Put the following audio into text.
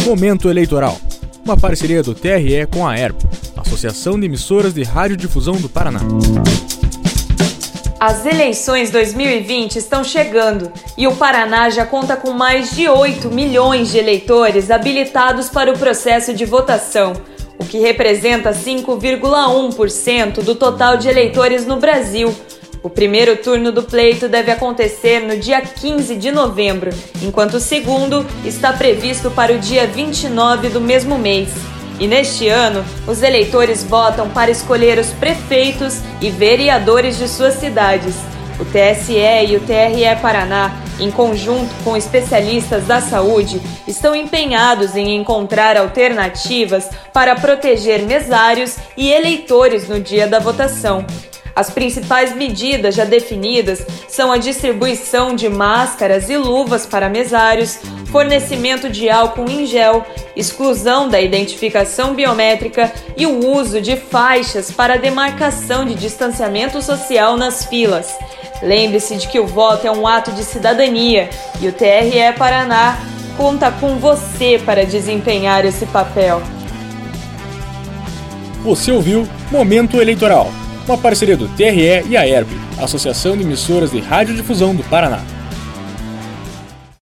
Momento Eleitoral, uma parceria do TRE com a AERP, Associação de Emissoras de Radiodifusão do Paraná. As eleições 2020 estão chegando e o Paraná já conta com mais de 8 milhões de eleitores habilitados para o processo de votação, o que representa 5,1% do total de eleitores no Brasil. O primeiro turno do pleito deve acontecer no dia 15 de novembro, enquanto o segundo está previsto para o dia 29 do mesmo mês. E neste ano, os eleitores votam para escolher os prefeitos e vereadores de suas cidades. O TSE e o TRE Paraná, em conjunto com especialistas da saúde, estão empenhados em encontrar alternativas para proteger mesários e eleitores no dia da votação. As principais medidas já definidas são a distribuição de máscaras e luvas para mesários, fornecimento de álcool em gel, exclusão da identificação biométrica e o uso de faixas para demarcação de distanciamento social nas filas. Lembre-se de que o voto é um ato de cidadania e o TRE Paraná conta com você para desempenhar esse papel. Você ouviu Momento Eleitoral, uma parceria do TRE e a AERP, Associação de Emissoras de Radiodifusão do Paraná.